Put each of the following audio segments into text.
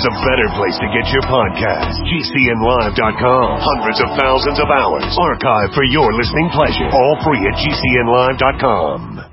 there's a better place to get your podcast. GCNlive.com. Hundreds of thousands of hours archived for your listening pleasure. All free at GCNlive.com.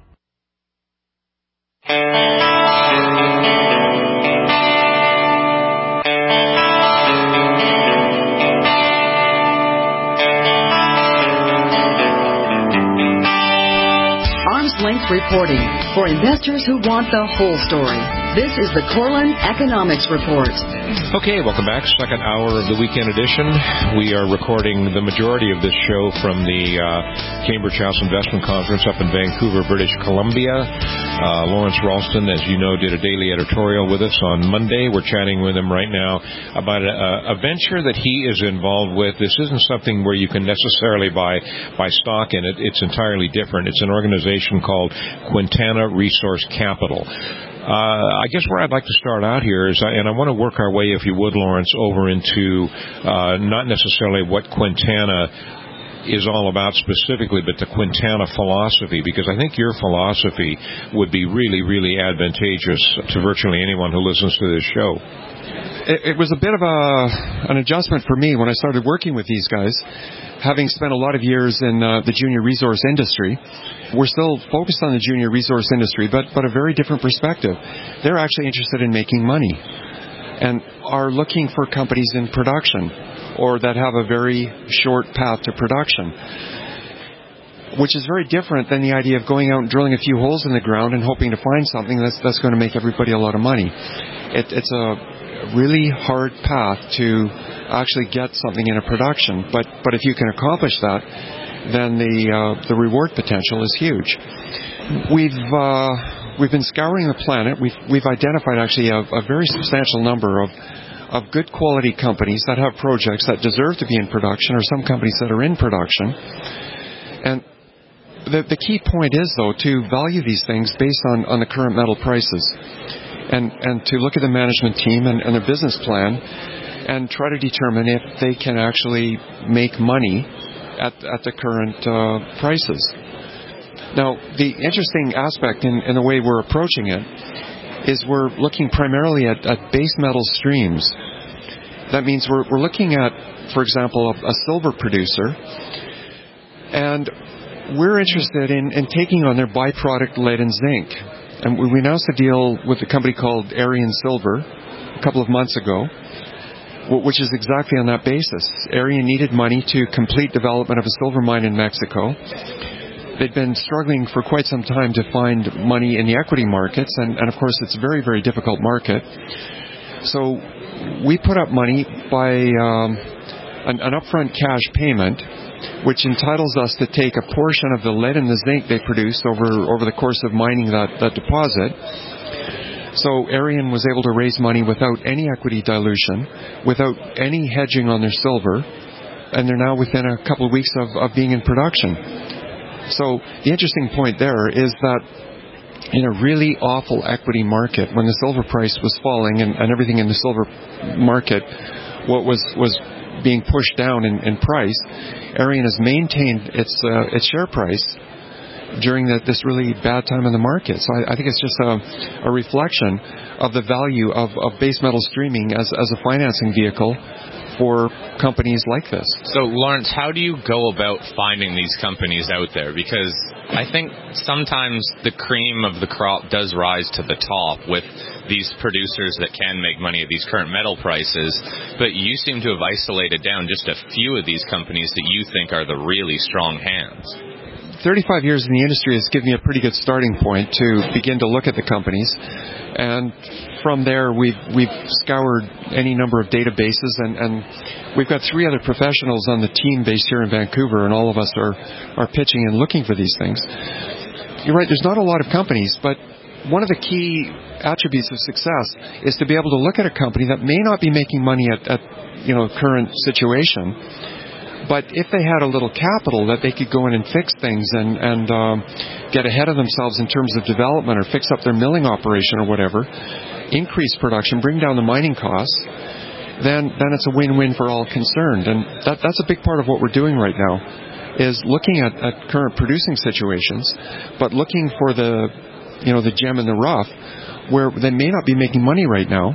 Length reporting for investors who want the whole story. This is the Corlin Economics Report. Okay, welcome back. Second hour of the weekend edition. We are recording the majority of this show from the Cambridge House Investment Conference up in Vancouver, British Columbia. Lawrence Ralston, as you know, did a daily editorial with us on Monday. We're chatting with him right now about a venture that he is involved with. This isn't something where you can necessarily buy stock in it. It's entirely different. It's an organization called Quintana Resource Capital. I guess where I'd like to start out here is, and I want to work our way, if you would, Lawrence, over into not necessarily what Quintana is all about specifically, but the Quintana philosophy, because I think your philosophy would be really, really advantageous to virtually anyone who listens to this show. It was a bit of an adjustment for me when I started working with these guys. Having spent a lot of years in the junior resource industry, we're still focused on the junior resource industry, but a very different perspective. They're actually interested in making money and are looking for companies in production or that have a very short path to production, which is very different than the idea of going out and drilling a few holes in the ground and hoping to find something that's going to make everybody a lot of money. It's a really hard path to actually get something into production, but if you can accomplish that, then the reward potential is huge. We've been scouring the planet. We've identified actually a very substantial number of good quality companies that have projects that deserve to be in production, or some companies that are in production. And the key point is, though, to value these things based on the current metal prices, and to look at the management team and their business plan, and try to determine if they can actually make money at the current prices. Now, the interesting aspect in the way we're approaching it is we're looking primarily at base metal streams. That means we're looking at, for example, a silver producer, and we're interested in taking on their byproduct lead and zinc. And we announced a deal with a company called Aryan Silver a couple of months ago, which is exactly on that basis. Aryan needed money to complete development of a silver mine in Mexico. They'd been struggling for quite some time to find money in the equity markets, and of course it's a very, very difficult market. So we put up money by an upfront cash payment, which entitles us to take a portion of the lead and the zinc they produced over the course of mining that deposit. So Aryan was able to raise money without any equity dilution, without any hedging on their silver, and they're now within a couple of weeks of being in production. So the interesting point there is that in a really awful equity market, when the silver price was falling and everything in the silver market what was being pushed down in price, Aryan has maintained its share price during this really bad time in the market. So I think it's just a reflection of the value of base metal streaming as a financing vehicle for companies like this. So, Lawrence, how do you go about finding these companies out there? Because I think sometimes the cream of the crop does rise to the top with these producers that can make money at these current metal prices, but you seem to have isolated down just a few of these companies that you think are the really strong hands. 35 years in the industry has given me a pretty good starting point to begin to look at the companies, and from there we've scoured any number of databases, and we've got 3 other professionals on the team based here in Vancouver, and all of us are pitching and looking for these things. You're right, there's not a lot of companies, but one of the key attributes of success is to be able to look at a company that may not be making money at current situation, but if they had a little capital that they could go in and fix things and get ahead of themselves in terms of development, or fix up their milling operation or whatever, increase production, bring down the mining costs, then it's a win-win for all concerned. And that's a big part of what we're doing right now, is looking at current producing situations, but looking for the gem in the rough, where they may not be making money right now,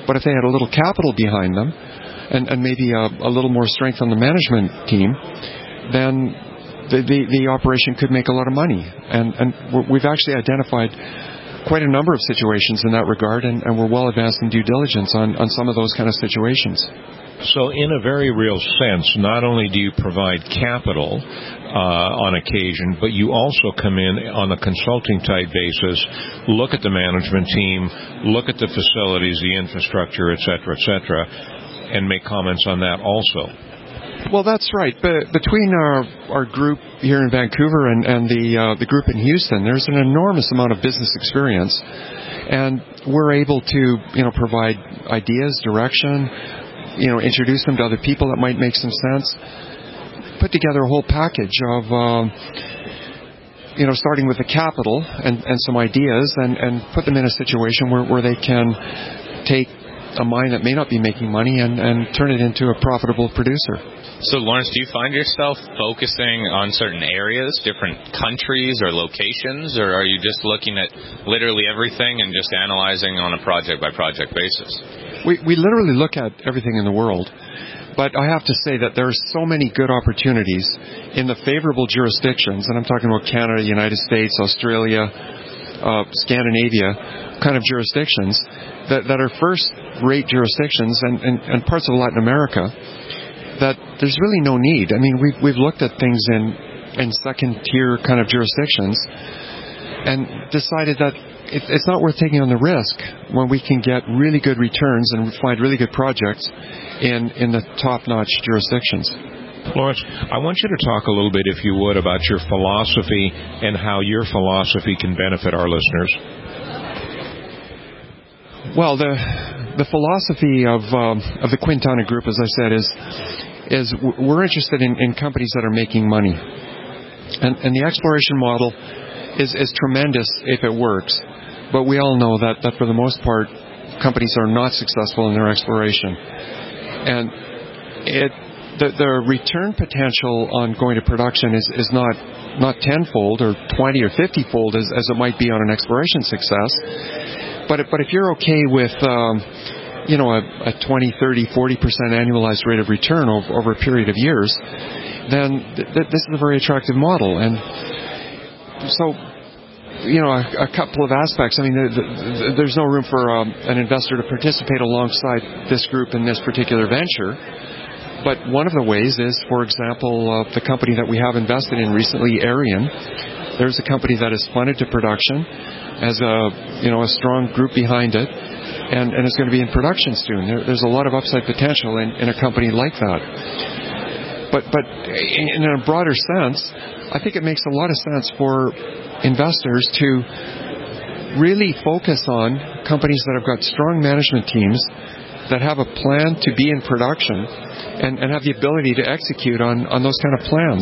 But if they had a little capital behind them and maybe a little more strength on the management team, then the operation could make a lot of money. And we've actually identified quite a number of situations in that regard, and we're well advanced in due diligence on some of those kind of situations. So in a very real sense, not only do you provide capital on occasion, but you also come in on a consulting type basis, look at the management team, look at the facilities, the infrastructure, et cetera, and make comments on that also. Well, that's right. But between our group here in Vancouver and the group in Houston, there's an enormous amount of business experience, and we're able to provide ideas, direction, introduce them to other people that might make some sense, put together a whole package of starting with the capital and some ideas, and put them in a situation where they can take a mine that may not be making money and turn it into a profitable producer. So, Lawrence, do you find yourself focusing on certain areas, different countries or locations, or are you just looking at literally everything and just analyzing on a project-by-project basis? We literally look at everything in the world, but I have to say that there are so many good opportunities in the favorable jurisdictions, and I'm talking about Canada, United States, Australia, Scandinavia kind of jurisdictions that are first-rate jurisdictions and parts of Latin America, that there's really no need. I mean, we've looked at things in second-tier kind of jurisdictions and decided that it's not worth taking on the risk when we can get really good returns and find really good projects in the top-notch jurisdictions. Lawrence, I want you to talk a little bit, if you would, about your philosophy and how your philosophy can benefit our listeners. Well, the philosophy of the Quintana Group, as I said, is we're interested in companies that are making money. And the exploration model is tremendous if it works. But we all know that for the most part, companies are not successful in their exploration. And the return potential on going to production is not tenfold or 20 or 50-fold as it might be on an exploration success. But if you're okay with a 20, 30, 40% annualized rate of return over a period of years, then this is a very attractive model. And so, a couple of aspects. I mean, there's no room for an investor to participate alongside this group in this particular venture. But one of the ways is, for example, the company that we have invested in recently, Arian. There's a company that is funded to production, has a strong group behind it, and is going to be in production soon. There's a lot of upside potential in a company like that. But in a broader sense, I think it makes a lot of sense for investors to really focus on companies that have got strong management teams that have a plan to be in production and have the ability to execute on those kind of plans.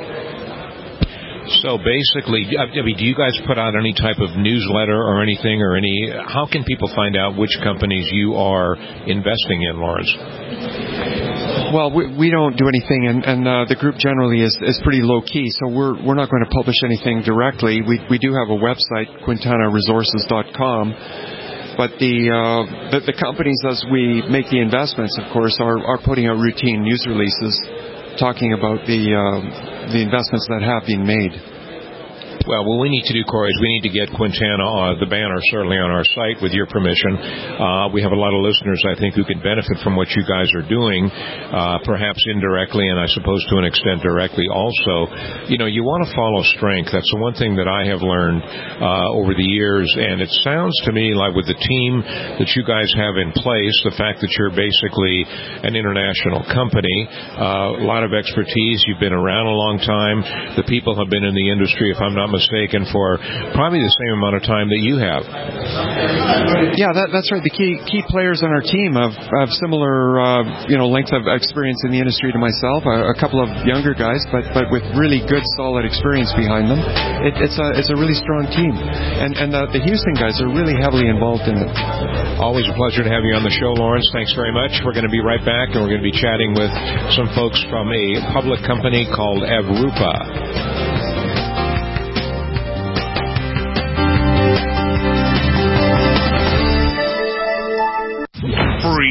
So basically, do you guys put out any type of newsletter or anything, how can people find out which companies you are investing in, Lawrence? Well, we don't do anything, and the group generally is pretty low-key, so we're not going to publish anything directly. We do have a website, QuintanaResources.com, but the companies, as we make the investments, of course, are putting out routine news releases talking about the investments that have been made. Well, what we need to do, Corey, is we need to get Quintana, the banner, certainly on our site with your permission. We have a lot of listeners, I think, who can benefit from what you guys are doing, perhaps indirectly and I suppose to an extent directly also. You want to follow strength. That's the one thing that I have learned over the years, and it sounds to me like with the team that you guys have in place, the fact that you're basically an international company, a lot of expertise, you've been around a long time, the people have been in the industry, if I'm not mistaken, for probably the same amount of time that you have. Yeah, that's right. The key players on our team have similar length of experience in the industry to myself. A couple of younger guys, but with really good, solid experience behind them. It's a really strong team, and the Houston guys are really heavily involved in it. Always a pleasure to have you on the show, Lawrence. Thanks very much. We're going to be right back, and we're going to be chatting with some folks from a public company called Evrupa.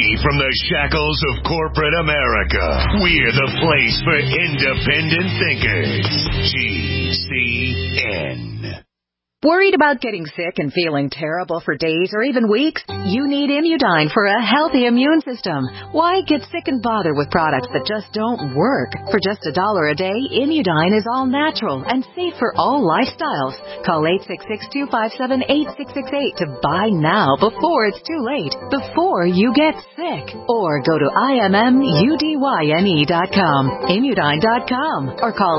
Free from the shackles of corporate America, we're the place for independent thinkers. GCN. Worried about getting sick and feeling terrible for days or even weeks? You need Immudyne for a healthy immune system. Why get sick and bother with products that just don't work? For just $1 a day, Immudyne is all natural and safe for all lifestyles. Call 866-257-8668 to buy now before it's too late, before you get sick. Or go to IMMUDYNE.com, Immudyne.com, or call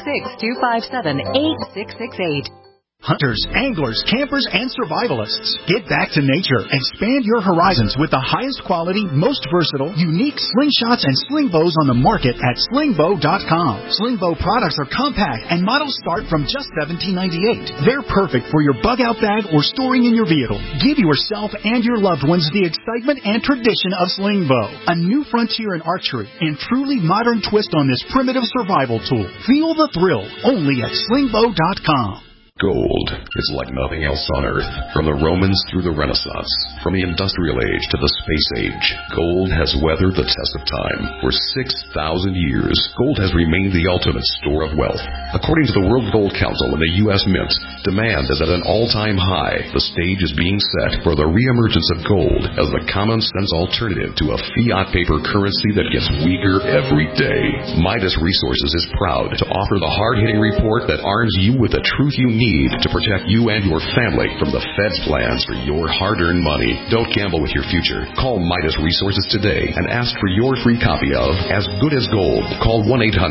866-257-8668. Hunters, anglers, campers, and survivalists. Get back to nature. Expand your horizons with the highest quality, most versatile, unique slingshots and sling bows on the market at slingbow.com. Slingbow products are compact and models start from just $17.98. They're perfect for your bug-out bag or storing in your vehicle. Give yourself and your loved ones the excitement and tradition of Slingbow, a new frontier in archery and truly modern twist on this primitive survival tool. Feel the thrill only at slingbow.com. Gold is like nothing else on Earth. From the Romans through the Renaissance, from the Industrial Age to the Space Age, gold has weathered the test of time. For 6,000 years, gold has remained the ultimate store of wealth. According to the World Gold Council and the U.S. Mint, demand is at an all-time high. The stage is being set for the reemergence of gold as the common-sense alternative to a fiat paper currency that gets weaker every day. Midas Resources is proud to offer the hard-hitting report that arms you with the truth you need to protect you and your family from the Fed's plans for your hard-earned money. Don't gamble with your future. Call Midas Resources today and ask for your free copy of As Good as Gold. Call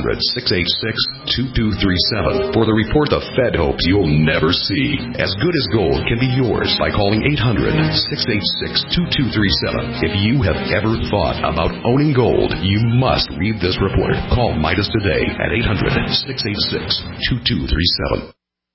1-800-686-2237 for the report the Fed hopes you'll never see. As Good as Gold can be yours by calling 800-686-2237. If you have ever thought about owning gold, you must read this report. Call Midas today at 800-686-2237.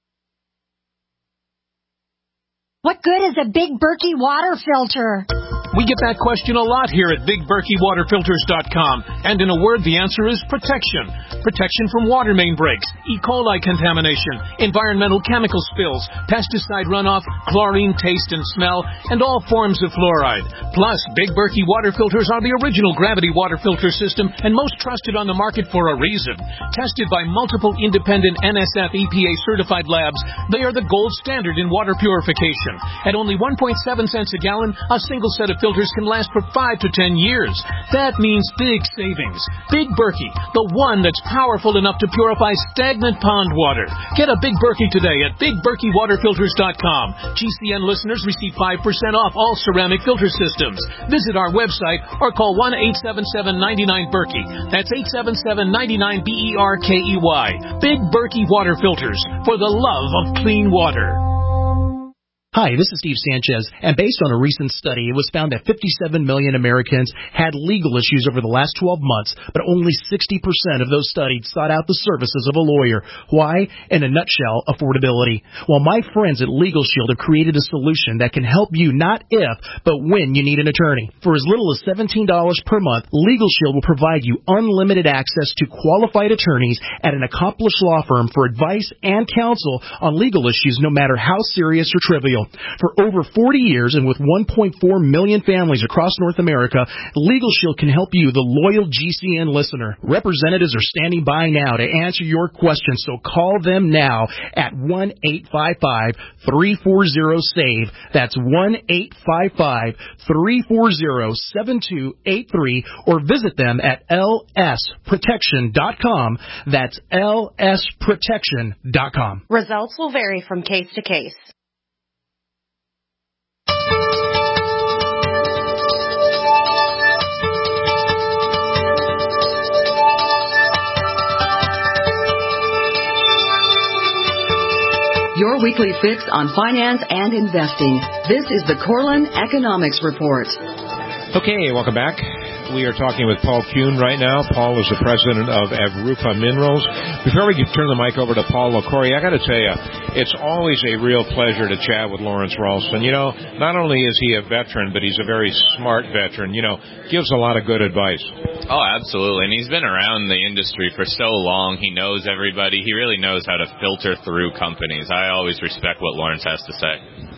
What good is a Big Berkey water filter? We get that question a lot here at BigBerkeyWaterFilters.com. And in a word, the answer is protection. Protection from water main breaks, E. coli contamination, environmental chemical spills, pesticide runoff, chlorine taste and smell, and all forms of fluoride. Plus, Big Berkey water filters are the original gravity water filter system and most trusted on the market for a reason. Tested by multiple independent NSF EPA certified labs, they are the gold standard in water purification. At only 1.7 cents a gallon, a single set of filters can last for 5 to 10 years. That means big savings. Big Berkey, the one that's powerful enough to purify stagnant pond water. Get a Big Berkey today at BigBerkeyWaterFilters.com. GCN listeners receive 5% off all ceramic filter systems. Visit our website or call 1-877-99-BERKEY. That's 877-99-BERKEY. Big Berkey Water Filters, for the love of clean water. Hi, this is Steve Sanchez, and based on a recent study, it was found that 57 million Americans had legal issues over the last 12 months, but only 60% of those studied sought out the services of a lawyer. Why? In a nutshell, affordability. Well, my friends at Legal Shield have created a solution that can help you not if, but when you need an attorney. For as little as $17 per month, Legal Shield will provide you unlimited access to qualified attorneys at an accomplished law firm for advice and counsel on legal issues, no matter how serious or trivial. For over 40 years and with 1.4 million families across North America, Legal Shield can help you, the loyal GCN listener. Representatives are standing by now to answer your questions, so call them now at 1-855-340-SAVE. That's 1-855-340-7283, or visit them at lsprotection.com. That's lsprotection.com. Results will vary from case to case. Your weekly fix on finance and investing. This is the Corlin Economics Report. Okay, welcome back. We are talking with Paul Kuhn right now. Paul is the president of Avrupa Minerals. Before we turn the mic over to Paul LaCour, I got to tell you, it's always a real pleasure to chat with Lawrence Ralston. You know, not only is he a veteran, but he's a very smart veteran. You know, gives a lot of good advice. Oh, absolutely. And he's been around the industry for so long. He knows everybody. He really knows how to filter through companies. I always respect what Lawrence has to say.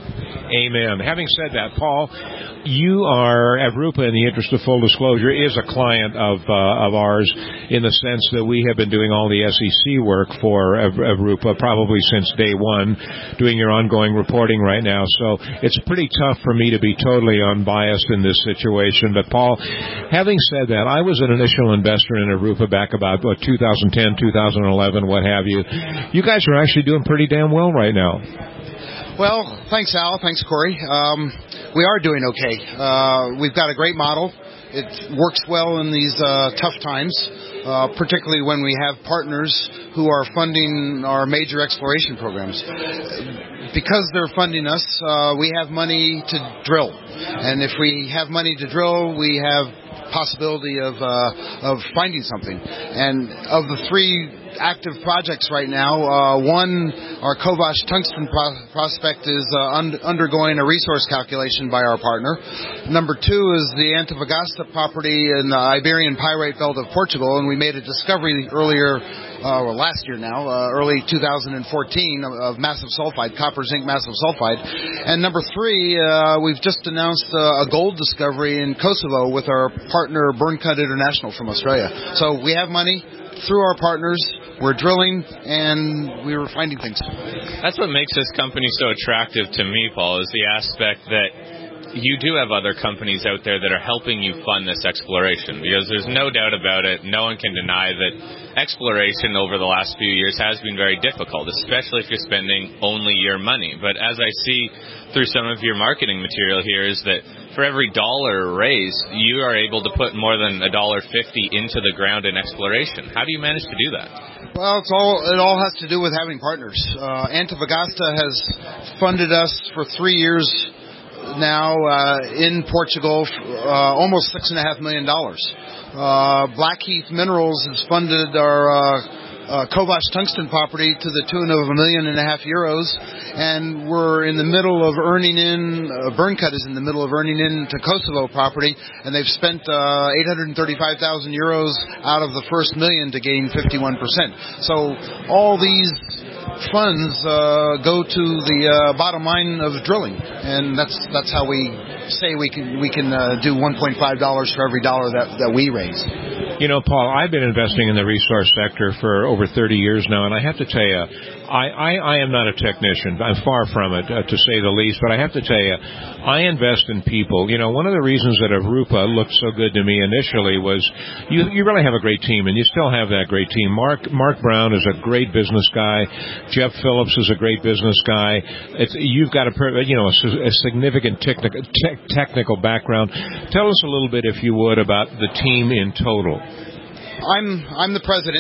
Amen. Having said that, Paul, you are, Avrupa, in the interest of full disclosure, is a client of ours in the sense that we have been doing all the SEC work for Avrupa probably since day one, doing your ongoing reporting right now. So it's pretty tough for me to be totally unbiased in this situation. But, Paul, having said that, I was an initial investor in Avrupa back about 2010, 2011, what have you. You guys are actually doing pretty damn well right now. Well, thanks, Al. Thanks, Corey. We are doing okay. We've got a great model. It works well in these tough times, particularly when we have partners who are funding our major exploration programs. Because they're funding us, we have money to drill. And if we have money to drill, we have possibility of finding something. And of the three active projects right now, one, our Kovash tungsten prospect is undergoing a resource calculation by our partner. Number two is the Antofagasta property in the Iberian Pyrite Belt of Portugal, and we made a discovery earlier, last year now, early 2014, of massive sulfide, copper zinc massive sulfide. And number three, we've just announced a gold discovery in Kosovo with our partner Burncut International from Australia. So we have money through our partners. We're drilling, and we were finding things. That's what makes this company so attractive to me, Paul, is the aspect that you do have other companies out there that are helping you fund this exploration, because there's no doubt about it. No one can deny that exploration over the last few years has been very difficult, especially if you're spending only your money. But as I see through some of your marketing material here is that for every dollar raised, you are able to put more than $1.50 into the ground in exploration. How do you manage to do that? Well, it all has to do with having partners. Antofagasta has funded us for 3 years now in Portugal, almost $6.5 million. Blackheath Minerals has funded our Kovash tungsten property to the tune of €1.5 million, and we're in the middle of earning in, Burncut is in the middle of earning in to Kosovo property, and they've spent €835,000 out of the first million to gain 51%. So all these funds go to the bottom line of drilling, and that's how we say we can do $1.5 for every dollar that we raise. You know, Paul, I've been investing in the resource sector for over 30 years now, and I have to tell you, I am not a technician. I'm far from it, to say the least, but I have to tell you, I invest in people. You know, one of the reasons that Avrupa looked so good to me initially was you really have a great team, and you still have that great team. Mark Brown is a great business guy. Jeff Phillips is a great business guy. You've got a significant technical background. Tell us a little bit, if you would, about the team in total. I'm the president.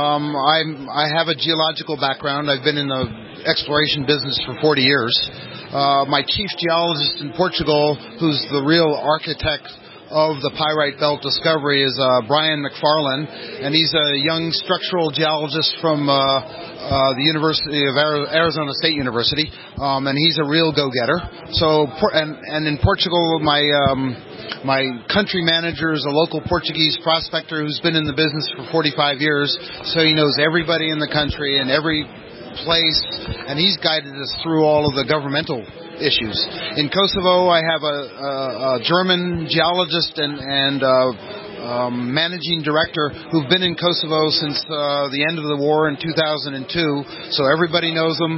I have a geological background. I've been in the exploration business for 40 years. My chief geologist in Portugal, who's the real architect of the Pyrite Belt discovery, is Brian McFarlane, and he's a young structural geologist from the University of Arizona State University, and he's a real go-getter. So, and in Portugal, my country manager is a local Portuguese prospector who's been in the business for 45 years, so he knows everybody in the country and every place, and he's guided us through all of the governmental issues. In Kosovo, I have a German geologist and managing director who've been in Kosovo since the end of the war in 2002. So everybody knows them.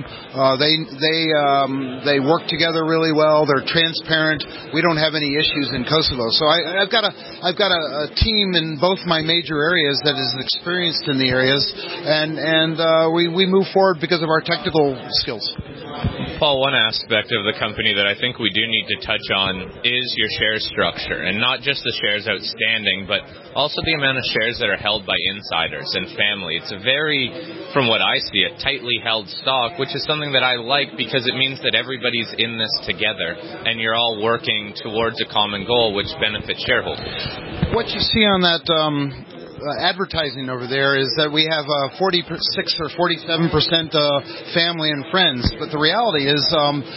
They work together really well. They're transparent. We don't have any issues in Kosovo. So I've got a team in both my major areas that is experienced in the areas, and we move forward because of our technical skills. Paul, one aspect of the company that I think we do need to touch on is your share structure, and not just the shares outstanding, but also the amount of shares that are held by insiders and family. It's a very, from what I see, a tightly held stock, which is something that I like because it means that everybody's in this together, and you're all working towards a common goal, which benefits shareholders. What you see on that advertising over there is that we have 46 or 47% family and friends, but the reality is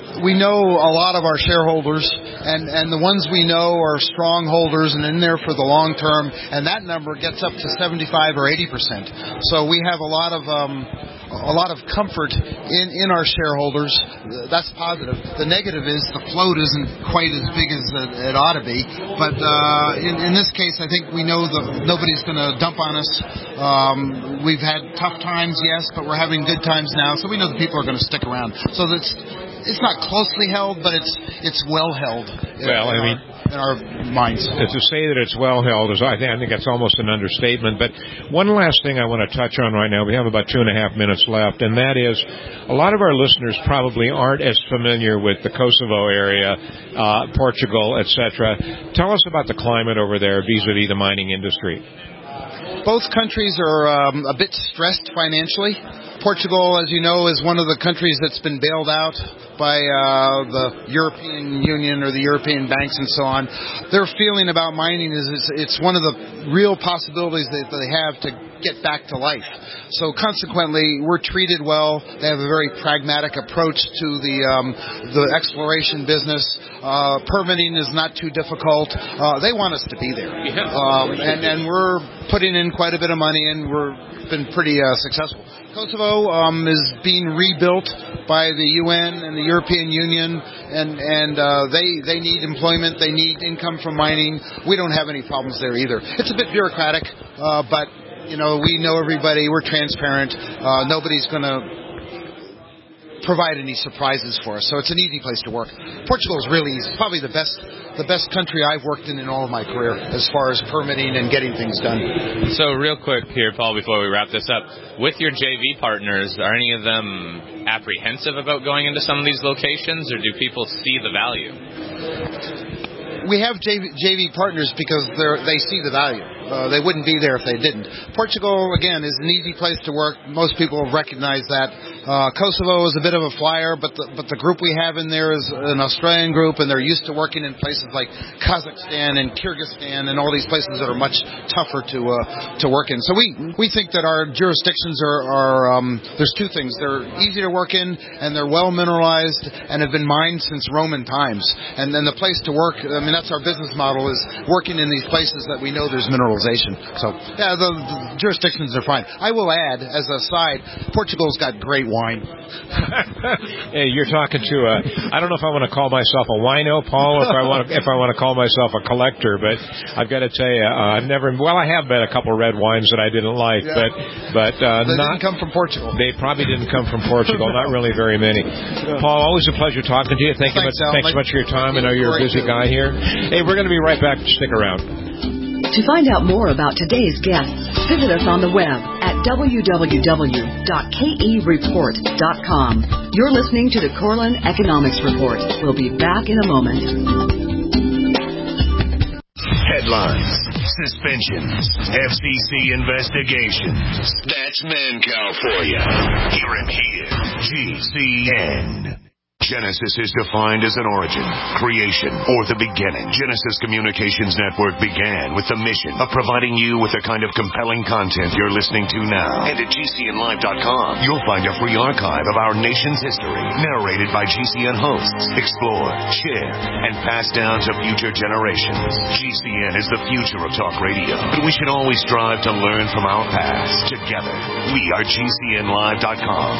we know a lot of our shareholders, and the ones we know are strong holders and in there for the long term, and that number gets up to 75 or 80%. So we have a lot of comfort in our shareholders. That's positive. The negative is the float isn't quite as big as it ought to be. But in this case, I think we know that nobody's going to dump on us. We've had tough times, yes, but we're having good times now, so we know the people are going to stick around. So it's not closely held, but it's well held. Well, in our minds. To say that it's well held I think that's almost an understatement. But one last thing I want to touch on right now. We have about 2.5 minutes left, and that is a lot of our listeners probably aren't as familiar with the Kosovo area, Portugal, etc. Tell us about the climate over there vis-a-vis the mining industry. Both countries are a bit stressed financially. Portugal, as you know, is one of the countries that's been bailed out by the European Union or the European banks and so on. Their feeling about mining is it's one of the real possibilities that they have to get back to life. So consequently, we're treated well. They have a very pragmatic approach to the exploration business. Permitting is not too difficult. They want us to be there. And we're putting in quite a bit of money, and we've been pretty successful. Kosovo is being rebuilt by the UN and the European Union, and they need employment. They need income from mining. We don't have any problems there either. It's a bit bureaucratic, but we know everybody. We're transparent. Nobody's going to provide any surprises for us. So it's an easy place to work. Portugal is really easy. It's probably the best country I've worked in all of my career as far as permitting and getting things done. So real quick here, Paul, before we wrap this up, with your JV partners, are any of them apprehensive about going into some of these locations, or do people see the value? We have JV partners because they see the value. They wouldn't be there if they didn't. Portugal, again, is an easy place to work. Most people have recognized that. Kosovo is a bit of a flyer, but the group we have in there is an Australian group, and they're used to working in places like Kazakhstan and Kyrgyzstan and all these places that are much tougher to work in. So we think that our jurisdictions are there's two things. They're easy to work in, and they're well mineralized and have been mined since Roman times. And then the place to work, that's our business model, is working in these places that we know there's mineralization. So, yeah, the jurisdictions are fine. I will add, as a side, Portugal's got great wine. Hey, you're talking to I don't know if I want to call myself a wino, Paul, if I want to call myself a collector, but I've got to tell you, I have met a couple of red wines that I didn't like, but they didn't come from Portugal. They probably didn't come from Portugal, not really very many. Paul, always a pleasure talking to you. Thanks so much for your time. I know you're a busy guy here. Hey, we're going to be right back. Stick around. To find out more about today's guests, visit us on the web at www.kereport.com. You're listening to the Corlin Economics Report. We'll be back in a moment. Headlines, suspensions, FCC investigations. That's Mancow for you. Hear him here. GCN. Genesis is defined as an origin, creation, or the beginning. Genesis Communications Network began with the mission of providing you with the kind of compelling content you're listening to now. And at GCNlive.com, you'll find a free archive of our nation's history, narrated by GCN hosts, explored, shared, and passed down to future generations. GCN is the future of talk radio, but we should always strive to learn from our past. Together, we are GCNlive.com.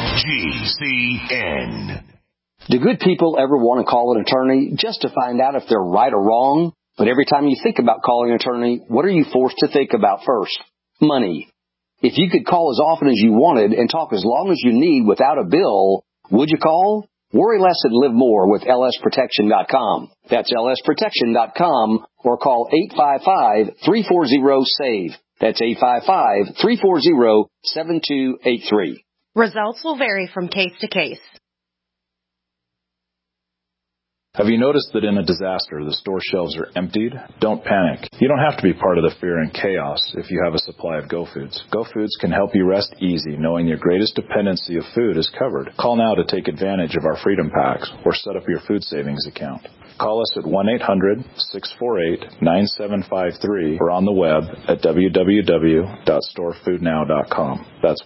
GCN. Do good people ever want to call an attorney just to find out if they're right or wrong? But every time you think about calling an attorney, what are you forced to think about first? Money. If you could call as often as you wanted and talk as long as you need without a bill, would you call? Worry less and live more with lsprotection.com. That's lsprotection.com, or call 855-340-SAVE. That's 855-340-7283. Results will vary from case to case. Have you noticed that in a disaster, the store shelves are emptied? Don't panic. You don't have to be part of the fear and chaos if you have a supply of Go Foods. Go Foods can help you rest easy knowing your greatest dependency of food is covered. Call now to take advantage of our Freedom Packs or set up your food savings account. Call us at 1-800-648-9753 or on the web at www.storefoodnow.com. That's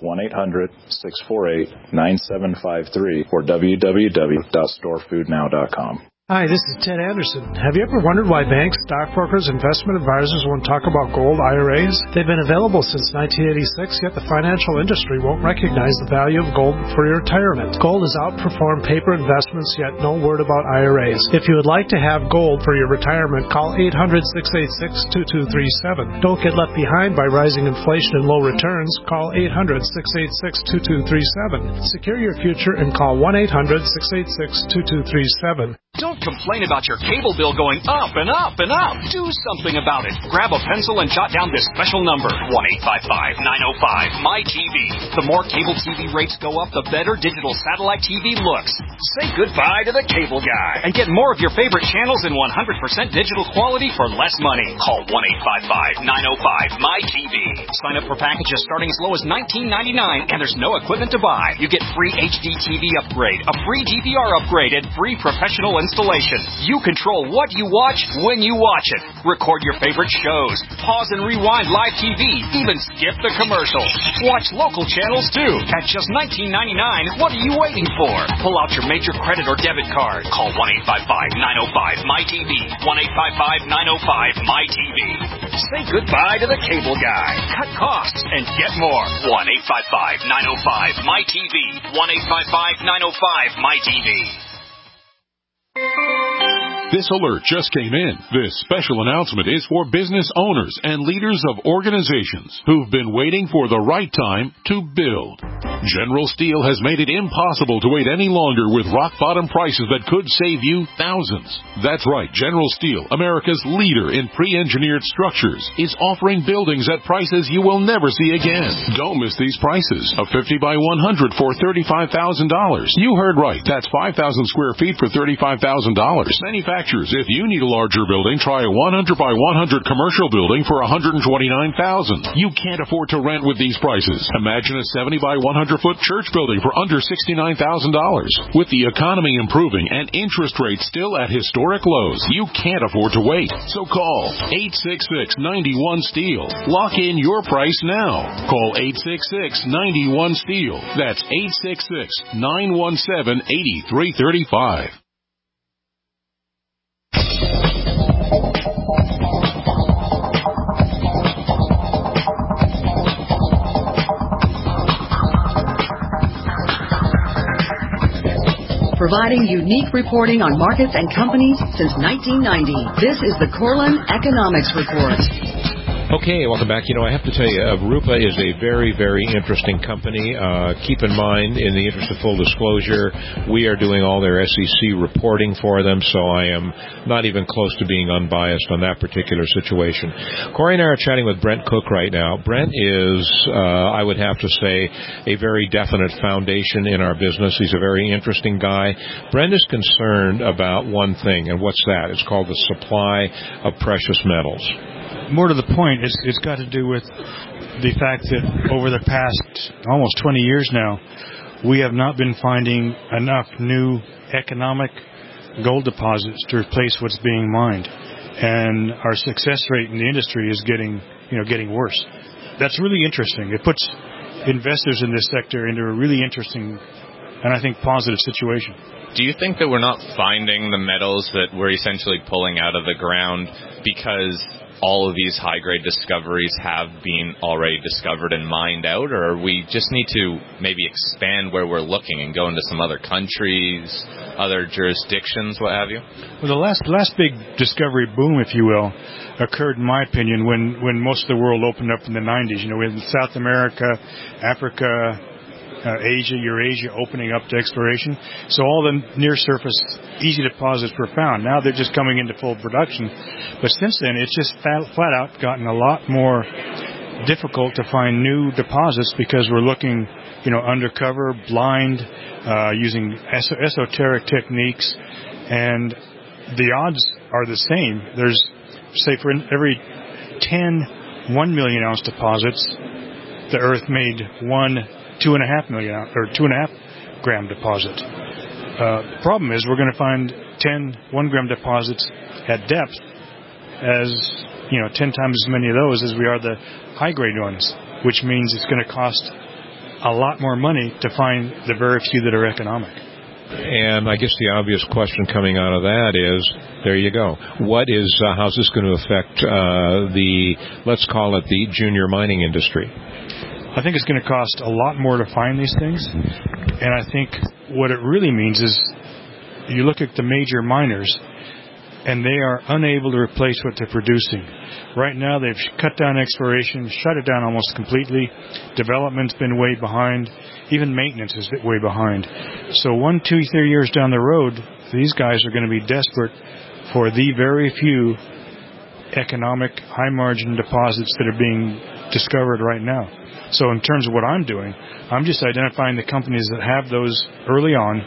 1-800-648-9753 or www.storefoodnow.com. Hi, this is Ted Anderson. Have you ever wondered why banks, stockbrokers, investment advisors won't talk about gold IRAs? They've been available since 1986, yet the financial industry won't recognize the value of gold for your retirement. Gold has outperformed paper investments, yet no word about IRAs. If you would like to have gold for your retirement, call 800-686-2237. Don't get left behind by rising inflation and low returns. Call 800-686-2237. Secure your future and call 1-800-686-2237. Don't complain about your cable bill going up and up and up. Do something about it. Grab a pencil and jot down this special number, 1-855-905-MY-TV. The more cable TV rates go up, the better digital satellite TV looks. Say goodbye to the cable guy and get more of your favorite channels in 100% digital quality for less money. Call 1-855-905-MY-TV. Sign up for packages starting as low as $19.99, and there's no equipment to buy. You get free HD TV upgrade, a free DVR upgrade, and free professional installation. You control what you watch when you watch it. Record your favorite shows. Pause and rewind live TV. Even skip the commercials. Watch local channels too. At just $19.99, what are you waiting for? Pull out your major credit or debit card. Call 1-855-905-MY-TV. 1-855-905-MY-TV. Say goodbye to the cable guy. Cut costs and get more. 1-855-905-MY-TV. 1-855-905-MY-TV. This alert just came in. This special announcement is for business owners and leaders of organizations who've been waiting for the right time to build. General Steel has made it impossible to wait any longer with rock-bottom prices that could save you thousands. That's right, General Steel, America's leader in pre-engineered structures, is offering buildings at prices you will never see again. Don't miss these prices. A 50 by 100 for $35,000. You heard right. That's 5,000 square feet for $35,000. Manufacturers, if you need a larger building, try a 100 by 100 commercial building for $129,000. You can't afford to rent with these prices. Imagine a 70 by 100-foot church building for under $69,000. With the economy improving and interest rates still at historic lows, you can't afford to wait. So call 866-91-STEEL. Lock in your price now. Call 866-91-STEEL. That's 866-917-8335. Providing unique reporting on markets and companies since 1990. This is the Corlin Economics Report. Okay, welcome back. I have to tell you, Rupa is a very, very interesting company. Keep in mind, in the interest of full disclosure, we are doing all their SEC reporting for them, so I am not even close to being unbiased on that particular situation. Corey and I are chatting with Brent Cook right now. Brent is, I would have to say, a very definite foundation in our business. He's a very interesting guy. Brent is concerned about one thing, and what's that? It's called the supply of precious metals. More to the point, it's got to do with the fact that over the past almost 20 years now, we have not been finding enough new economic gold deposits to replace what's being mined. And our success rate in the industry is getting worse. That's really interesting. It puts investors in this sector into a really interesting and I think positive situation. Do you think that we're not finding the metals that we're essentially pulling out of the ground because all of these high-grade discoveries have been already discovered and mined out, or we just need to maybe expand where we're looking and go into some other countries, other jurisdictions, what have you? Well, the last big discovery boom, if you will, occurred, in my opinion, when most of the world opened up in the 90s. In South America, Africa, Asia, Eurasia opening up to exploration. So all the near-surface easy deposits were found. Now they're just coming into full production. But since then, it's just flat out gotten a lot more difficult to find new deposits because we're looking, undercover, blind, using esoteric techniques. And the odds are the same. There's, say, for every 10 1 million ounce deposits, the Earth made 2.5 gram deposit. The problem is we're going to find 10 1-gram deposits at depth as 10 times as many of those as we are the high-grade ones, which means it's going to cost a lot more money to find the very few that are economic. And I guess the obvious question coming out of that is, there you go. How's this going to affect let's call it the junior mining industry? I think it's going to cost a lot more to find these things. And I think what it really means is you look at the major miners, and they are unable to replace what they're producing. Right now, they've cut down exploration, shut it down almost completely. Development's been way behind. Even maintenance is way behind. So 1, 2, 3 years down the road, these guys are going to be desperate for the very few economic, high-margin deposits that are being discovered right now. So in terms of what I'm doing, I'm just identifying the companies that have those early on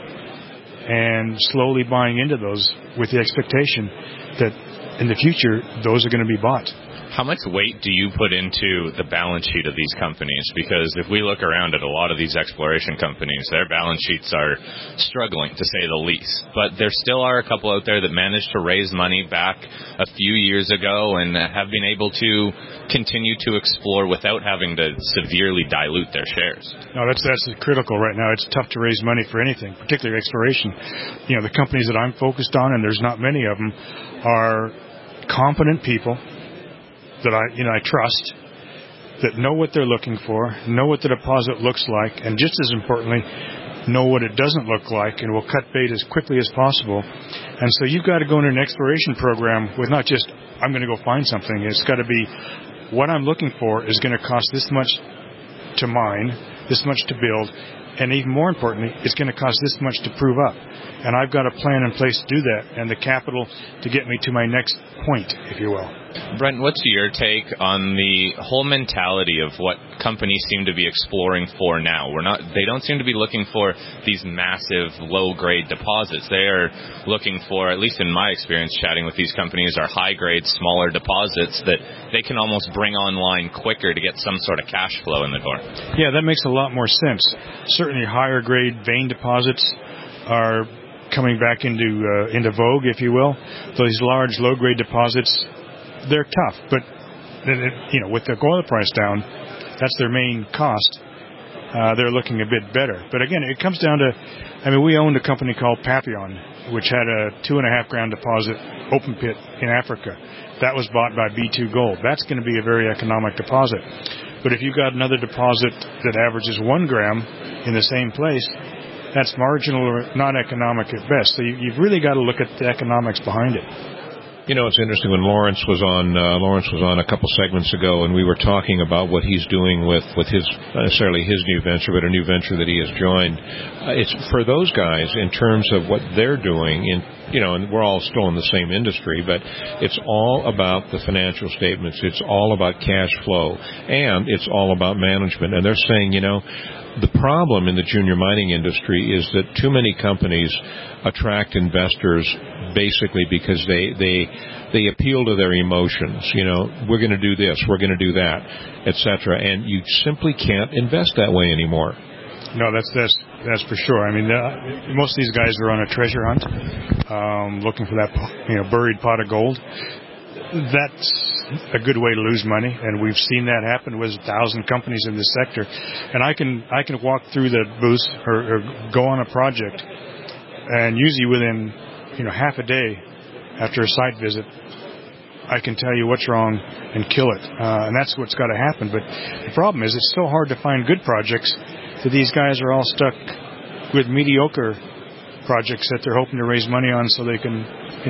and slowly buying into those with the expectation that in the future, those are going to be bought. How much weight do you put into the balance sheet of these companies? Because if we look around at a lot of these exploration companies, their balance sheets are struggling, to say the least. But there still are a couple out there that managed to raise money back a few years ago and have been able to continue to explore without having to severely dilute their shares. No, that's critical right now. It's tough to raise money for anything, particularly exploration. The companies that I'm focused on, and there's not many of them, are competent people that I trust, that know what they're looking for, know what the deposit looks like, and just as importantly, know what it doesn't look like, and will cut bait as quickly as possible. And so you've got to go into an exploration program with not just, I'm going to go find something. It's got to be, what I'm looking for is going to cost this much to mine, this much to build, and even more importantly, it's going to cost this much to prove up. And I've got a plan in place to do that, and the capital to get me to my next point, if you will. Brent, what's your take on the whole mentality of what companies seem to be exploring for now? They don't seem to be looking for these massive low-grade deposits. They are looking for, at least in my experience chatting with these companies, are high-grade, smaller deposits that they can almost bring online quicker to get some sort of cash flow in the door. Yeah, that makes a lot more sense. Certainly higher-grade vein deposits are coming back into vogue, if you will. Those large, low-grade deposits, they're tough, but with the oil price down, that's their main cost. They're looking a bit better. But again, it comes down to, we owned a company called Papillon, which had a 2.5-gram deposit open pit in Africa. That was bought by B2 Gold. That's going to be a very economic deposit. But if you've got another deposit that averages 1 gram in the same place, that's marginal or not economic at best. So you've really got to look at the economics behind it. It's interesting when Lawrence was on a couple segments ago, and we were talking about what he's doing with his, not necessarily his new venture, but a new venture that he has joined. It's for those guys in terms of what they're doing, and we're all still in the same industry, but it's all about the financial statements. It's all about cash flow, and it's all about management. And they're saying, the problem in the junior mining industry is that too many companies attract investors basically because they appeal to their emotions. We're going to do this, we're going to do that, etc. And you simply can't invest that way anymore. No, that's for sure. Most of these guys are on a treasure hunt, looking for that buried pot of gold. That's a good way to lose money, and we've seen that happen with 1,000 companies in this sector. And I can walk through the booth or go on a project, and usually within half a day after a site visit, I can tell you what's wrong and kill it. And that's what's got to happen. But the problem is it's so hard to find good projects that these guys are all stuck with mediocre projects that they're hoping to raise money on so they can,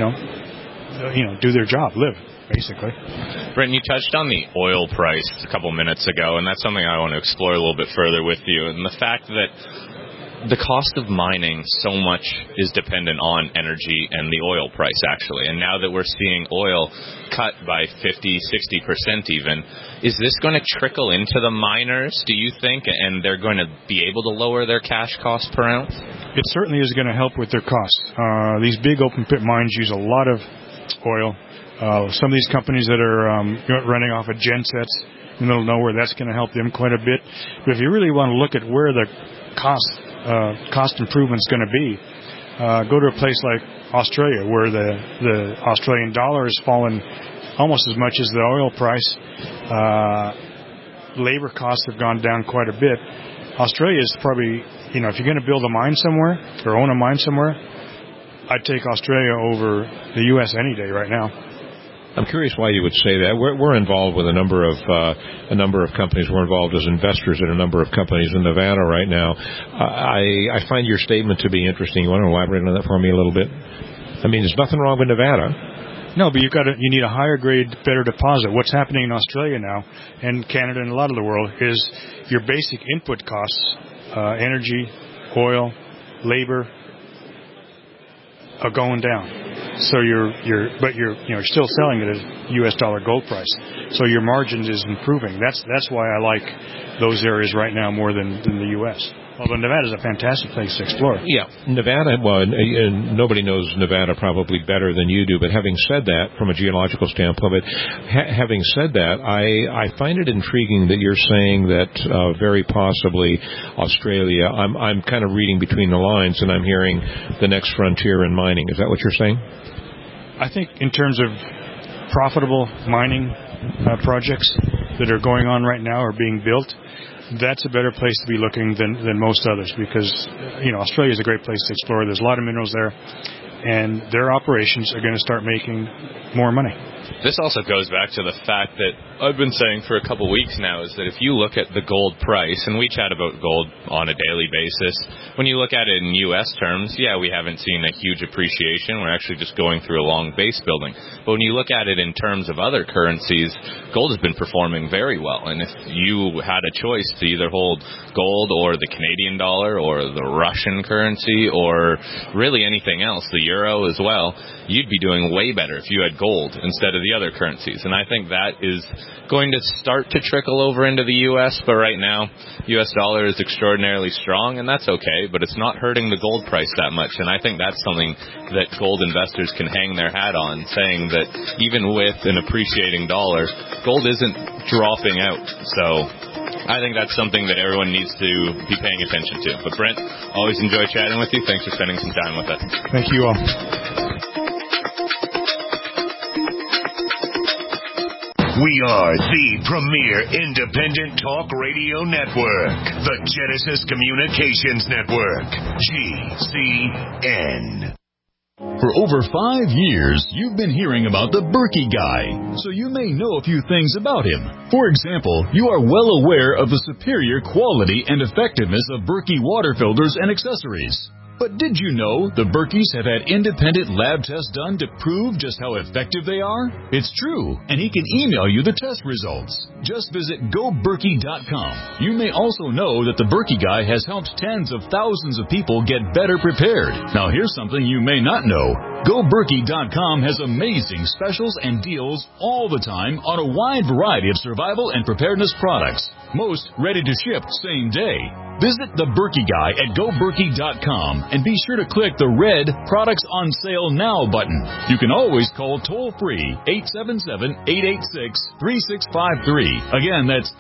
do their job, live, basically. Brent, you touched on the oil price a couple minutes ago, and that's something I want to explore a little bit further with you. And the fact that the cost of mining so much is dependent on energy and the oil price, actually. And now that we're seeing oil cut by 50, 60% even, is this going to trickle into the miners, do you think, and they're going to be able to lower their cash cost per ounce? It certainly is going to help with their costs. These big open pit mines use a lot of oil. Some of these companies that are running off of gensets in the middle of nowhere, that's going to help them quite a bit. But if you really want to look at where the cost improvement's going to be, Go to a place like Australia, where the Australian dollar has fallen almost as much as the oil price. Labor costs have gone down quite a bit. Australia is probably, if you're going to build a mine somewhere or own a mine somewhere, I'd take Australia over the U.S. any day right now. I'm curious why you would say that. We're involved with a number of companies. We're involved as investors in a number of companies in Nevada right now. I find your statement to be interesting. You want to elaborate on that for me a little bit? I mean, there's nothing wrong with Nevada. No, but you need a higher grade, better deposit. What's happening in Australia now, and Canada and a lot of the world, is your basic input costs, energy, oil, labor, are going down. So you're still selling it at U.S. dollar gold price. So your margins is improving. That's why I like those areas right now more than the U.S. Although Nevada's a fantastic place to explore. Yeah, Nevada, well, nobody knows Nevada probably better than you do, but having said that, from a geological standpoint, having said that, I find it intriguing that you're saying that very possibly Australia, I'm kind of reading between the lines, and I'm hearing the next frontier in mining. Is that what you're saying? I think in terms of profitable mining projects that are going on right now or being built, that's a better place to be looking than most others, because Australia is a great place to explore. There's a lot of minerals there, and their operations are going to start making more money. This also goes back to the fact that I've been saying for a couple weeks now is that if you look at the gold price, and we chat about gold on a daily basis, when you look at it in U.S. terms, yeah, we haven't seen a huge appreciation. We're actually just going through a long base building. But when you look at it in terms of other currencies, gold has been performing very well. And if you had a choice to either hold gold or the Canadian dollar or the Russian currency or really anything else, the euro as well, you'd be doing way better if you had gold instead of the other currencies. And I think that is going to start to trickle over into the U.S., but right now, U.S. dollar is extraordinarily strong, and that's okay, but it's not hurting the gold price that much. And I think that's something that gold investors can hang their hat on, saying that even with an appreciating dollar, gold isn't dropping out. So I think that's something that everyone needs to be paying attention to. But Brent, always enjoy chatting with you. Thanks for spending some time with us. Thank you all. We are the premier independent talk radio network, the Genesis Communications Network, GCN. For over 5 years, you've been hearing about the Berkey Guy, so you may know a few things about him. For example, you are well aware of the superior quality and effectiveness of Berkey water filters and accessories. But did you know the Berkeys have had independent lab tests done to prove just how effective they are? It's true, and he can email you the test results. Just visit GoBerkey.com. You may also know that the Berkey Guy has helped tens of thousands of people get better prepared. Now here's something you may not know. GoBerkey.com has amazing specials and deals all the time on a wide variety of survival and preparedness products. Most ready to ship same day. Visit the Berkey Guy at GoBerkey.com and be sure to click the red Products on Sale Now button. You can always call toll-free 877-886-3653. Again, that's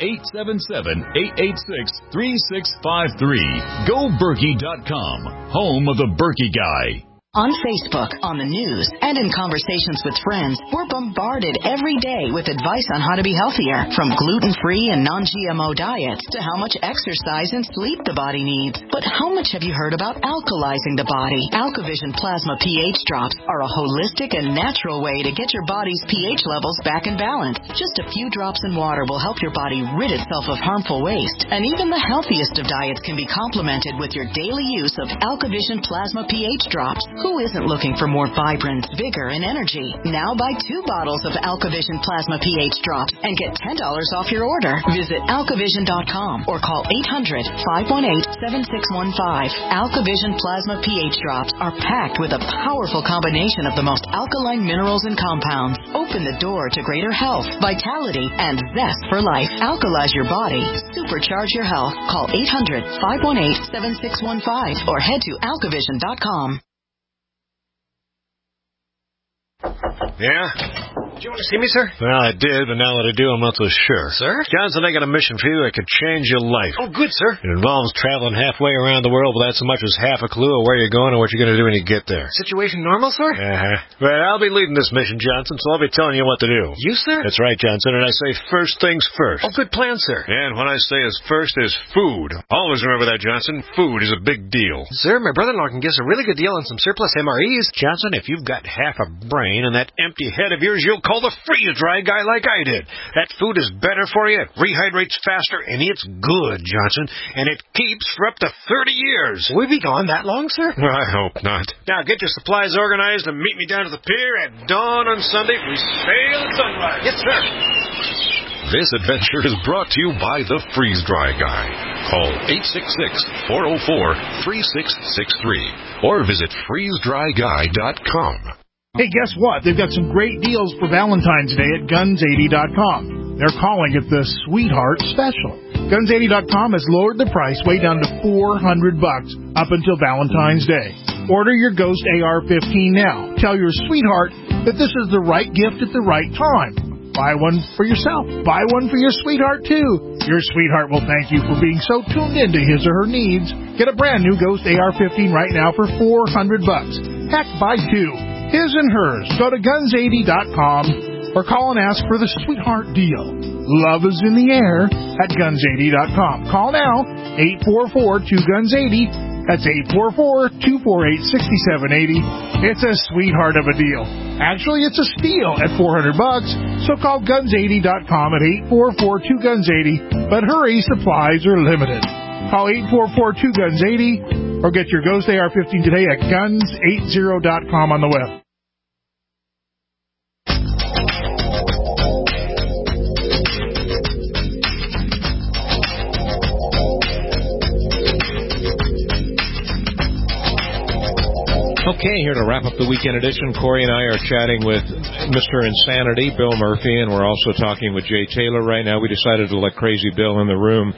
877-886-3653. GoBerkey.com, home of the Berkey Guy. On Facebook, on the news, and in conversations with friends, we're bombarded every day with advice on how to be healthier, from gluten-free and non-GMO diets to how much exercise and sleep the body needs. But how much have you heard about alkalizing the body? AlkaVision Plasma pH drops are a holistic and natural way to get your body's pH levels back in balance. Just a few drops in water will help your body rid itself of harmful waste. And even the healthiest of diets can be complemented with your daily use of AlkaVision Plasma pH drops. Who isn't looking for more vibrance, vigor, and energy? Now buy 2 bottles of AlkaVision Plasma pH drops and get $10 off your order. Visit AlkaVision.com or call 800-518-7615. AlkaVision Plasma pH drops are packed with a powerful combination of the most alkaline minerals and compounds. Open the door to greater health, vitality, and zest for life. Alkalize your body. Supercharge your health. Call 800-518-7615 or head to AlkaVision.com. Yeah? Do you want to see me, sir? Well, I did, but now that I do, I'm not so sure. Sir? Johnson, I got a mission for you that could change your life. Oh, good, sir. It involves traveling halfway around the world without so much as half a clue of where you're going or what you're going to do when you get there. Situation normal, sir? Well, I'll be leading this mission, Johnson, so I'll be telling you what to do. You, sir? That's right, Johnson, and I say first things first. Oh, good plan, sir. And when I say as first is food. Always remember that, Johnson. Food is a big deal. Sir, my brother-in-law can give us a really good deal on some surplus MREs. Johnson, if you've got half a brain and that empty head of yours, you'll call the freeze-dry guy like I did. That food is better for you, it rehydrates faster, and it's good, Johnson, and it keeps for up to 30 years. Will we be gone that long, sir? I hope not. Now, get your supplies organized and meet me down to the pier at dawn on Sunday. We sail at sunrise. Yes, sir. This adventure is brought to you by the Freeze-Dry Guy. Call 866-404-3663 or visit freezedryguy.com. Hey, guess what? They've got some great deals for Valentine's Day at Guns80.com. They're calling it the Sweetheart Special. Guns80.com has lowered the price way down to $400 up until Valentine's Day. Order your Ghost AR-15 now. Tell your sweetheart that this is the right gift at the right time. Buy one for yourself. Buy one for your sweetheart, too. Your sweetheart will thank you for being so tuned into his or her needs. Get a brand new Ghost AR-15 right now for $400. Heck, buy two. His and hers. Go to Guns80.com or call and ask for the Sweetheart Deal. Love is in the air at Guns80.com. Call now, 844-2GUNS80. That's 844-248-6780. It's a sweetheart of a deal. Actually, it's a steal at $400. So call Guns80.com at 844-2GUNS80. But hurry, supplies are limited. Call 844-2GUNS80 or get your Ghost AR-15 today at Guns80.com on the web. Okay, here to wrap up the weekend edition, Corey and I are chatting with Mr. Insanity, Bill Murphy, and we're also talking with Jay Taylor right now. We decided to let Crazy Bill in the room,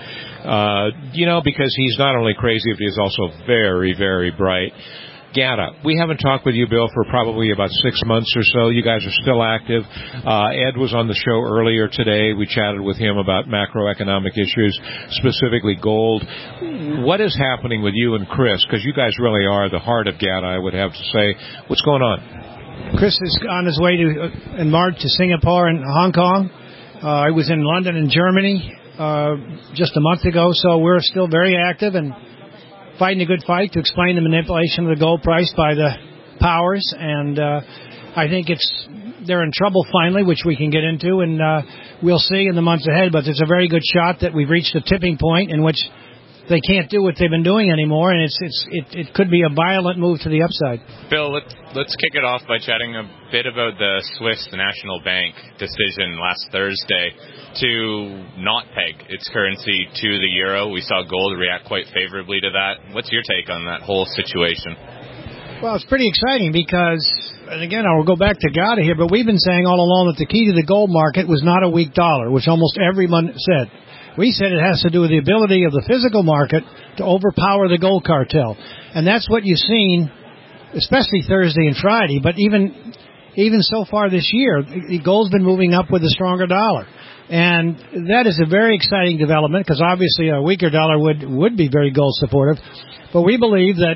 because he's not only crazy, but he's also very, very bright. GATA. We haven't talked with you, Bill, for probably about 6 months or so. You guys are still active. Ed was on the show earlier today. We chatted with him about macroeconomic issues, specifically gold. What is happening with you and Chris? Because you guys really are the heart of GATA, I would have to say. What's going on? Chris is on his way in March to Singapore and Hong Kong. I was in London and Germany just a month ago, so we're still very active and fighting a good fight to explain the manipulation of the gold price by the powers, and I think they're in trouble finally, which we can get into, and we'll see in the months ahead, but there's a very good shot that we've reached a tipping point in which they can't do what they've been doing anymore, and it could be a violent move to the upside. Bill, let's kick it off by chatting a bit about the Swiss National Bank decision last Thursday to not peg its currency to the euro. We saw gold react quite favorably to that. What's your take on that whole situation? Well, it's pretty exciting because, and again, I will go back to GATA here, but we've been saying all along that the key to the gold market was not a weak dollar, which almost everyone said. We said it has to do with the ability of the physical market to overpower the gold cartel. And that's what you've seen, especially Thursday and Friday, but even so far this year, gold's been moving up with a stronger dollar. And that is a very exciting development because obviously a weaker dollar would be very gold supportive. But we believe that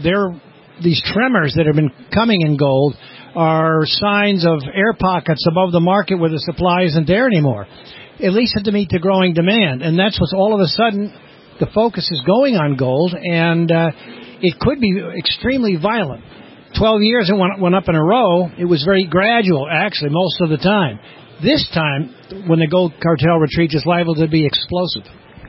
these tremors that have been coming in gold are signs of air pockets above the market where the supply isn't there anymore, at least to meet the growing demand. And that's what's all of a sudden the focus is going on gold, and it could be extremely violent. 12 years it went up in a row. It was very gradual, actually, most of the time. This time, when the gold cartel retreats, it's liable to be explosive.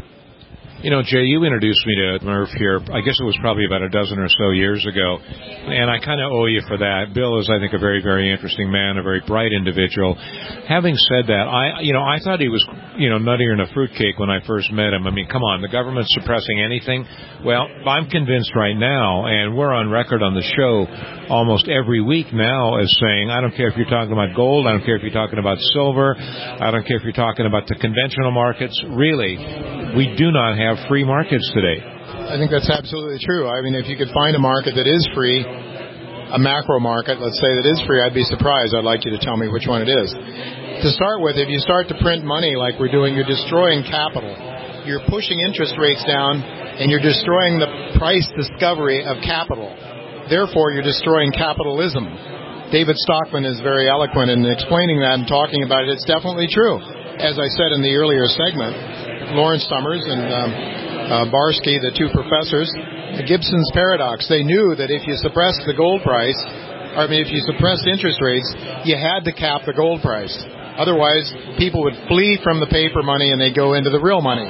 You know, Jay, you introduced me to Murph here, I guess it was probably about a dozen or so years ago, and I kind of owe you for that. Bill is, I think, a very, very interesting man, a very bright individual. Having said that, I thought he was, nuttier than a fruitcake when I first met him. I mean, come on, the government's suppressing anything? Well, I'm convinced right now, and we're on record on the show almost every week now as saying, I don't care if you're talking about gold, I don't care if you're talking about silver, I don't care if you're talking about the conventional markets. Really, we do not have free markets today. I think that's absolutely true. I mean, if you could find a market that is free, a macro market, let's say, that is free, I'd be surprised. I'd like you to tell me which one it is. To start with, if you start to print money like we're doing, you're destroying capital. You're pushing interest rates down, and you're destroying the price discovery of capital. Therefore, you're destroying capitalism. David Stockman is very eloquent in explaining that and talking about it. It's definitely true. As I said in the earlier segment, Lawrence Summers and Barsky, the two professors, Gibson's paradox, they knew that if you suppressed the gold price, if you suppressed interest rates, you had to cap the gold price. Otherwise, people would flee from the paper money and they'd go into the real money,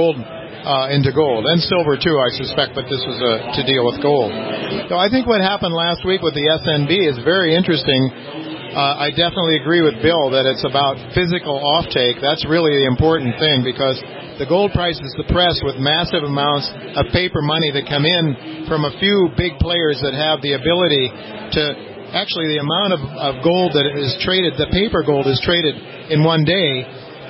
into gold. And silver, too, I suspect, but this was to deal with gold. So I think what happened last week with the SNB is very interesting. I definitely agree with Bill that it's about physical offtake. That's really the important thing, because the gold price is suppressed with massive amounts of paper money that come in from a few big players that have the ability to... Actually, the amount of gold that is traded, the paper gold is traded in one day,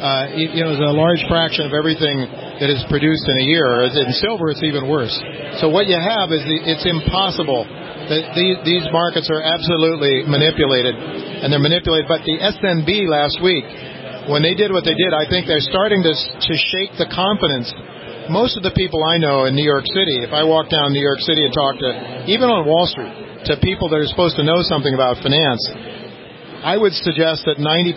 is a large fraction of everything that is produced in a year. In silver, it's even worse. So what you have is it's impossible. These markets are absolutely manipulated, and they're manipulated. But the SNB last week, when they did what they did, I think they're starting to shake the confidence. Most of the people I know in New York City, if I walk down New York City and talk to, even on Wall Street, to people that are supposed to know something about finance, I would suggest that 95%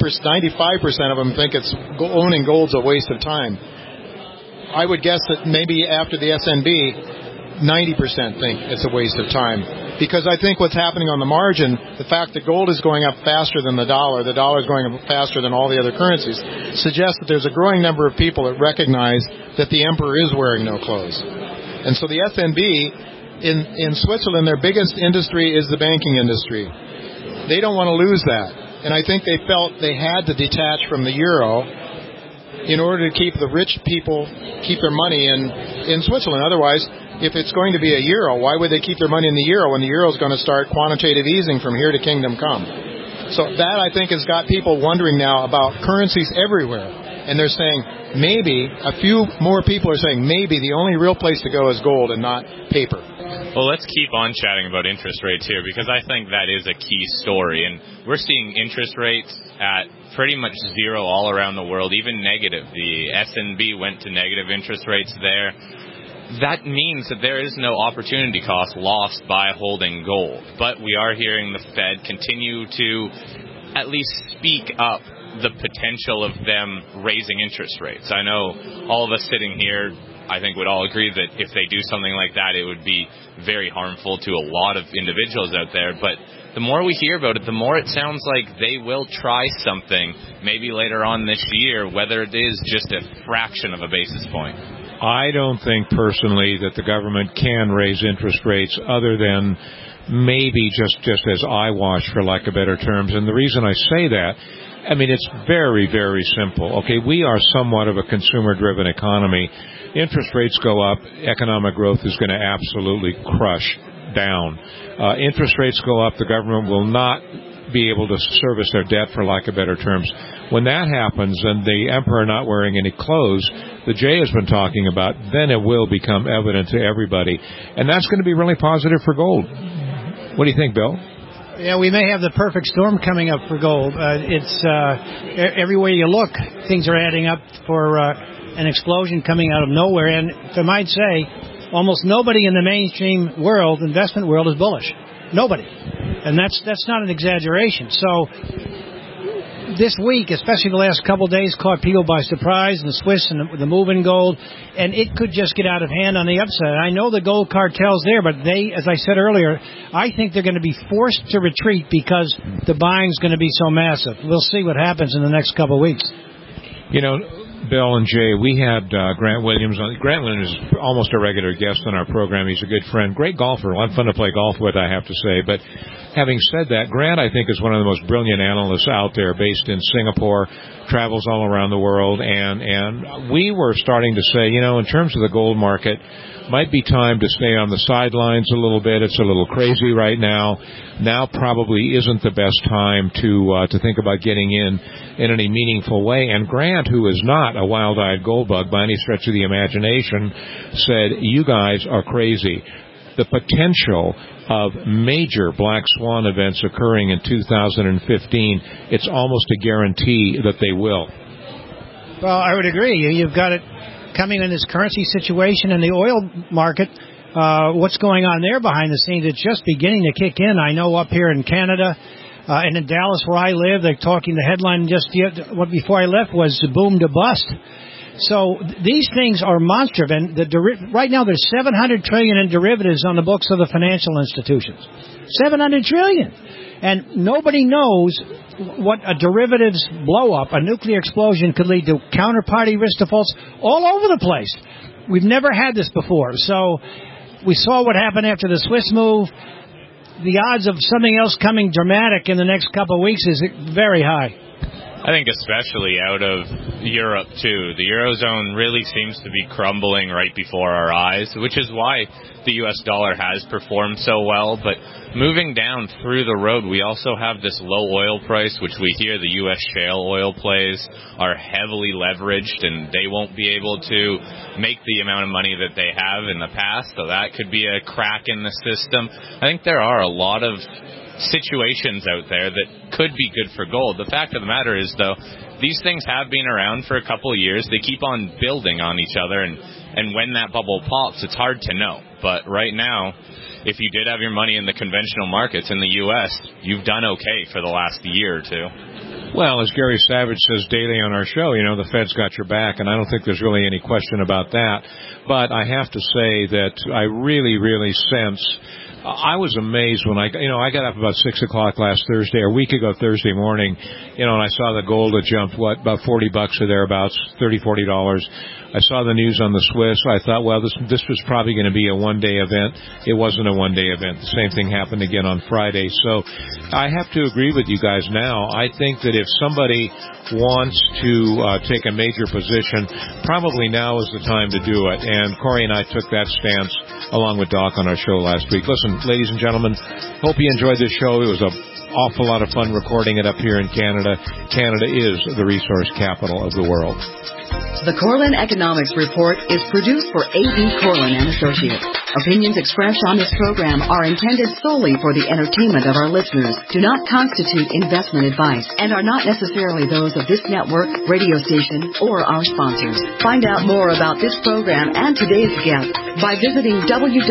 of them think owning gold's a waste of time. I would guess that maybe after the SNB, 90% think it's a waste of time. Because I think what's happening on the margin, the fact that gold is going up faster than the dollar is going up faster than all the other currencies, suggests that there's a growing number of people that recognize that the emperor is wearing no clothes. And so the SNB... In Switzerland, their biggest industry is the banking industry. They don't want to lose that. And I think they felt they had to detach from the euro in order to keep the rich people keep their money in Switzerland. Otherwise, if it's going to be a euro, why would they keep their money in the euro when the euro is going to start quantitative easing from here to kingdom come? So that, I think, has got people wondering now about currencies everywhere. And they're saying maybe, a few more people are saying maybe the only real place to go is gold and not paper. Well, let's keep on chatting about interest rates here, because I think that is a key story. And we're seeing interest rates at pretty much zero all around the world, even negative. The SNB went to negative interest rates there. That means that there is no opportunity cost lost by holding gold. But we are hearing the Fed continue to at least speak up the potential of them raising interest rates. I know all of us sitting here, I think, would all agree that if they do something like that, it would be very harmful to a lot of individuals out there. But the more we hear about it, the more it sounds like they will try something maybe later on this year, whether it is just a fraction of a basis point. I don't think personally that the government can raise interest rates other than maybe just as eyewash, for lack of better terms. And the reason I say that, it's very, very simple. Okay, we are somewhat of a consumer-driven economy. Interest rates go up, economic growth is going to absolutely crush down. Interest rates go up, the government will not be able to service their debt, for lack of better terms. When that happens and the emperor not wearing any clothes, the Jay has been talking about, then it will become evident to everybody. And that's going to be really positive for gold. What do you think, Bill? Yeah, we may have the perfect storm coming up for gold. Everywhere you look, things are adding up for an explosion coming out of nowhere. And if I might say, almost nobody in the mainstream world, investment world, is bullish. Nobody. And that's not an exaggeration. So this week, especially the last couple of days, caught people by surprise, and the Swiss and the move in gold, and it could just get out of hand on the upside. I know the gold cartel's there, but they, as I said earlier, I think they're going to be forced to retreat because the buying's going to be so massive. We'll see what happens in the next couple of weeks. Bill and Jay, we had Grant Williams on. Grant Williams is almost a regular guest on our program. He's a good friend, great golfer, a lot of fun to play golf with, I have to say. But having said that, Grant, I think, is one of the most brilliant analysts out there, based in Singapore, travels all around the world. And we were starting to say, in terms of the gold market, might be time to stay on the sidelines a little bit. It's a little crazy right now. Now probably isn't the best time to think about getting in any meaningful way. And Grant, who is not a wild-eyed gold bug by any stretch of the imagination, said, you guys are crazy. the potential of major black swan events occurring in 2015, it's almost a guarantee that they will. Well, I would agree. You've got it coming in this currency situation in the oil market. What's going on there behind the scenes? It's just beginning to kick in. I know up here in Canada and in Dallas where I live, they're talking, the headline just before I left was boom to bust. So these things are monstrous. And right now there's $700 trillion in derivatives on the books of the financial institutions. $700 trillion. And nobody knows what a derivatives blow-up, a nuclear explosion, could lead to. Counterparty risk defaults all over the place. We've never had this before. So we saw what happened after the Swiss move. The odds of something else coming dramatic in the next couple of weeks is very high. I think especially out of Europe, too. The Eurozone really seems to be crumbling right before our eyes, which is why the U.S. dollar has performed so well. But moving down through the road, we also have this low oil price, which we hear the U.S. shale oil plays are heavily leveraged, and they won't be able to make the amount of money that they have in the past. So that could be a crack in the system. I think there are a lot of situations out there that could be good for gold. The fact of the matter is, though, these things have been around for a couple of years. They keep on building on each other, and when that bubble pops, it's hard to know. But right now, if you did have your money in the conventional markets in the U.S., you've done okay for the last year or two. Well, as Gary Savage says daily on our show, the Fed's got your back, and I don't think there's really any question about that. But I have to say that I really, really sense... I was amazed when I got up about 6 o'clock last Thursday, or a week ago Thursday morning, and I saw the gold had jumped, about $40 or thereabouts, $30, $40. I saw the news on the Swiss. I thought, well, this was probably going to be a one-day event. It wasn't a one-day event. The same thing happened again on Friday. So I have to agree with you guys now. I think that if somebody wants to take a major position, probably now is the time to do it. And Corey and I took that stance along with Doc on our show last week. Listen, ladies and gentlemen, hope you enjoyed this show. It was an awful lot of fun recording it up here in Canada. Canada is the resource capital of the world. The Corlin Economics Report is produced for A.B. Corlin and Associates. Opinions expressed on this program are intended solely for the entertainment of our listeners, do not constitute investment advice, and are not necessarily those of this network, radio station, or our sponsors. Find out more about this program and today's guest by visiting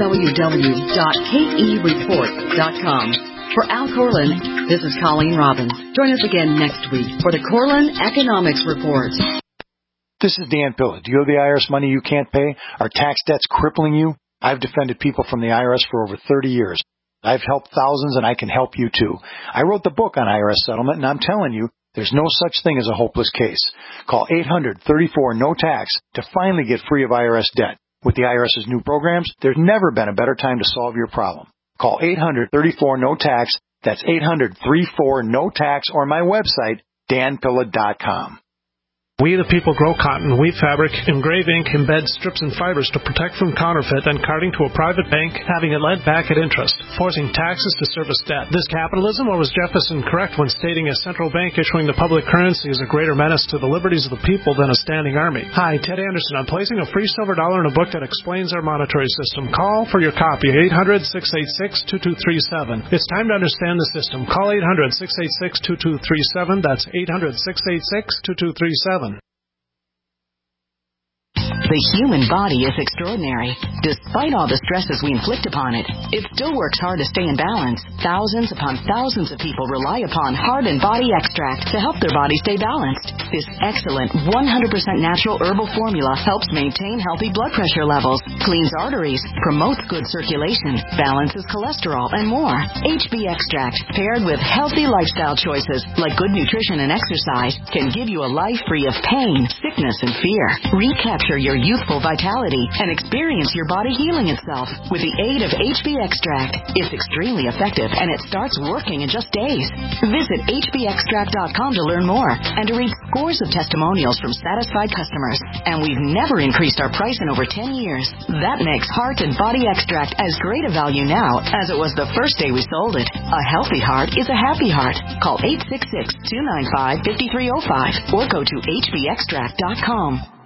www.kereport.com. For Al Corlin, this is Colleen Robbins. Join us again next week for the Corlin Economics Report. This is Dan Pilla. Do you owe the IRS money you can't pay? Are tax debts crippling you? I've defended people from the IRS for over 30 years. I've helped thousands, and I can help you too. I wrote the book on IRS settlement, and I'm telling you, there's no such thing as a hopeless case. Call 800-34-NO-TAX to finally get free of IRS debt. With the IRS's new programs, there's never been a better time to solve your problem. Call 800-34-NO-TAX. That's 800-34-NO-TAX, or my website, danpilla.com. We the people grow cotton, weave fabric, engrave ink, embed strips and fibers to protect from counterfeit, then carting to a private bank, having it lent back at interest, forcing taxes to service debt. This capitalism, or was Jefferson correct when stating a central bank issuing the public currency is a greater menace to the liberties of the people than a standing army? Hi, Ted Anderson. I'm placing a free silver dollar in a book that explains our monetary system. Call for your copy, 800-686-2237. It's time to understand the system. Call 800-686-2237. That's 800-686-2237. The human body is extraordinary. Despite all the stresses we inflict upon it, it still works hard to stay in balance. Thousands upon thousands of people rely upon Heart and Body Extract to help their body stay balanced. This excellent 100% natural herbal formula helps maintain healthy blood pressure levels, cleans arteries, promotes good circulation, balances cholesterol, and more. HB Extract, paired with healthy lifestyle choices like good nutrition and exercise, can give you a life free of pain, sickness, and fear. Recapture your youthful vitality and experience your body healing itself with the aid of HB Extract. It's extremely effective, and it starts working in just days. Visit hbextract.com to learn more and to read scores of testimonials from satisfied customers. And we've never increased our price in over 10 years. That makes Heart and Body Extract as great a value now as it was the first day we sold it. A healthy heart is a happy heart. Call 866-295-5305 or go to hbextract.com.